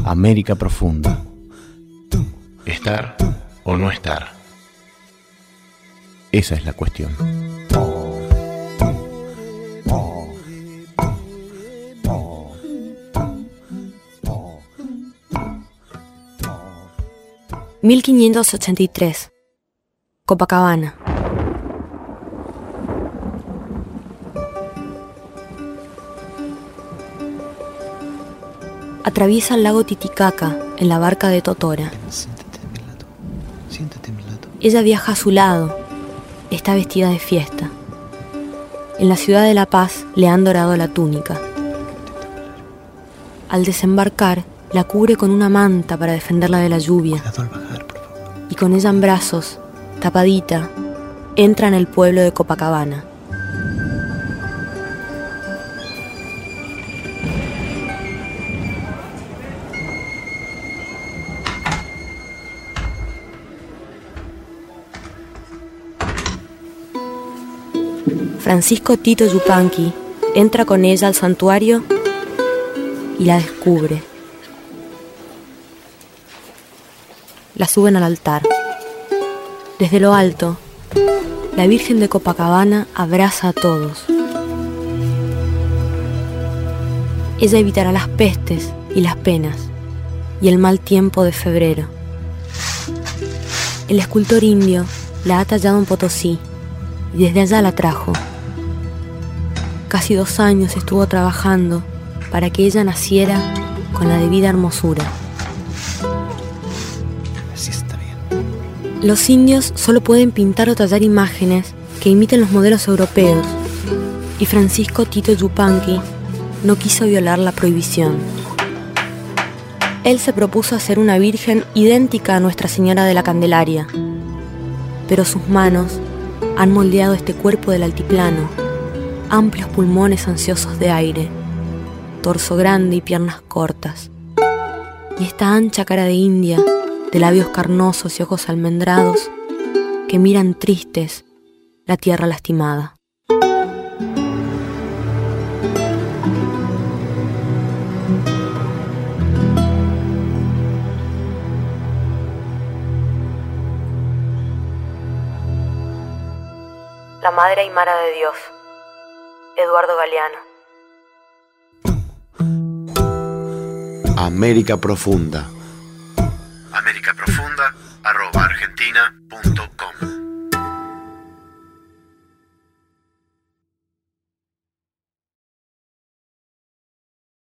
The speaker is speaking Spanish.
América profunda. ¿Estar o no estar? Esa es la cuestión. ...1583... Copacabana. Atraviesa el lago Titicaca en la barca de Totora. Siéntate a mi lado. Ella viaja a su lado. Está vestida de fiesta. En la ciudad de La Paz le han dorado la túnica. Al desembarcar, la cubre con una manta para defenderla de la lluvia. Cuidado al bajar, por favor. Y con ella en brazos, tapadita, entra en el pueblo de Copacabana. Francisco Tito Yupanqui entra con ella al santuario y la descubre. La suben al altar. Desde lo alto, la Virgen de Copacabana abraza a todos. Ella evitará las pestes y las penas y el mal tiempo de febrero. El escultor indio la ha tallado en Potosí y desde allá la trajo. Casi 2 años estuvo trabajando para que ella naciera con la debida hermosura. Así está bien. Los indios solo pueden pintar o tallar imágenes que imiten los modelos europeos, y Francisco Tito Yupanqui no quiso violar la prohibición. Él se propuso hacer una virgen idéntica a Nuestra Señora de la Candelaria, pero sus manos han moldeado este cuerpo del altiplano, amplios pulmones ansiosos de aire, torso grande y piernas cortas, y esta ancha cara de india, de labios carnosos y ojos almendrados, que miran tristes la tierra lastimada. La Madre Aymara de Dios, Eduardo Galeano. América profunda.